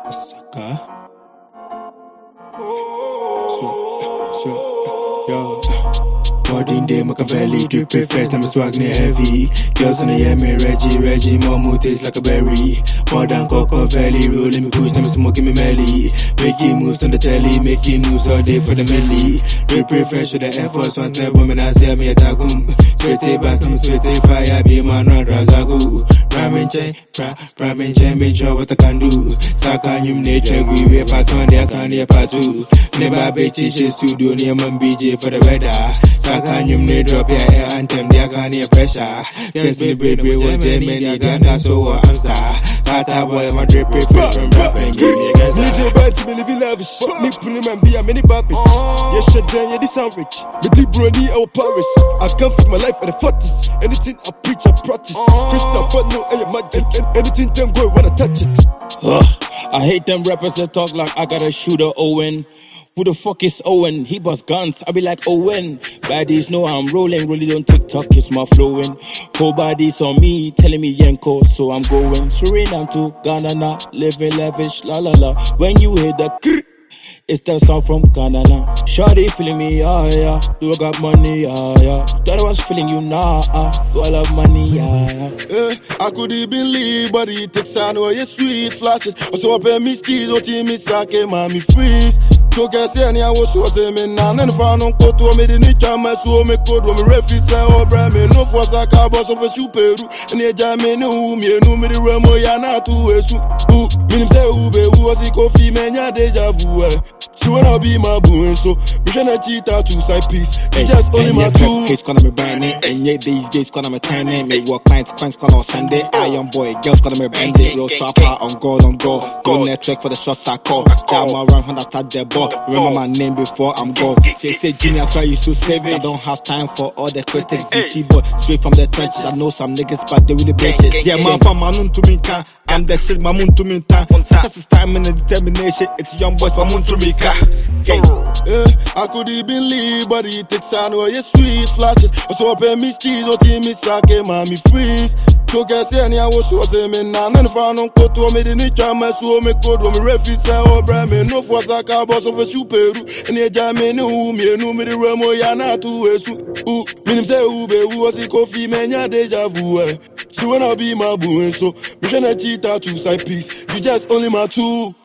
Sucker. Yo. Morning day, Machiavelli, dripping fresh, now my swag near heavy. Girls on the me Reggie, more taste like a berry. More than Coco Valley, rolling me kush, now me smoking me melly. Making moves on the telly, making moves all day for the melly. Dripping fresh with the Air Force One, step woman, I say me a tagum. Sweaty bass, now me sweaty fire, be man, run, razagu. Ramen chain, me draw what I can do. Saka nyum nature, we wear part one, they can't hear part two. Never bitches, studio, near man BJ for the weather. Sakanyum ne drop ya anthem dia can hear pressure. Yes me bread we want Germany Ghana so I'm star. Tata boy my drip fresh from rapping give me a gas. DJ bad to me living lavish. Me pulling man be a mini bad bitch. Yeah shut down yeah this sound rich. Me deep brony our Paris. I come for my life at the 40s. Anything I preach I practice. Crystal but no air magic. Anything them go when I touch it. I hate them rappers that talk like I got a shooter Owen. Who the fuck is Owen? He bust guns, I be like Owen. Baddies know I'm rolling on TikTok, it's my flowing. 4 bodies on me, telling me Yenko, so I'm going. Suriname to Ghana now, living lavish, la la la. When you hear the krr, it's the sound from Ghana now. Shawty feeling me, yeah. Do I got money, yeah. Thought I was feeling you now, Do I love money, yeah. I could even leave, but it takes on where you sweet flashes. Also, I pay me skis, what you miss, I came on me freeze. Took a say, I was so say, me now, and found on Koto, me didn't try my so me code, when me refuse, or brand me, no for Saka, boss of a super, and the Jamie knew me, me the Remo, Yana, to a soup. Minim say, who was he coffee, man, ya deja vu. She wanna be my boo, so we tryna cheat out 2 side piece. It's just only my 2. It's gonna be burning, and yet these days gonna be turning. Me work clients, gonna send it. Iron boy, girls gonna be bending. Real trapper on go. Go network for the shots I call. Jam around when I touch the ball. Remember my name before I'm gone. Say Junior try you to save it. I don't have time for all the critics. DC boy, straight from the trenches. I know some niggas, but they really bitches. Yeah, man, from Manun to me, I'm the shit, Mamun to me, success is time and determination. It's young boys, Mamun to me, I could even leave, but it takes on where you sweet flashes. Also, I pay me steez, or team me sake, mommy freeze. Took a say, I was so say, me now, and found on Koto, me didn't try my so me code, when me refuse, or brand me, no for Saka, boss of a super, and the Jamie knew me, the Remo, Yana, to a soup. Minim say, who was he coffee, man, ya deja vu. She wanna be my boo, so we tryna cheat out 2 side piece. You just only my 2.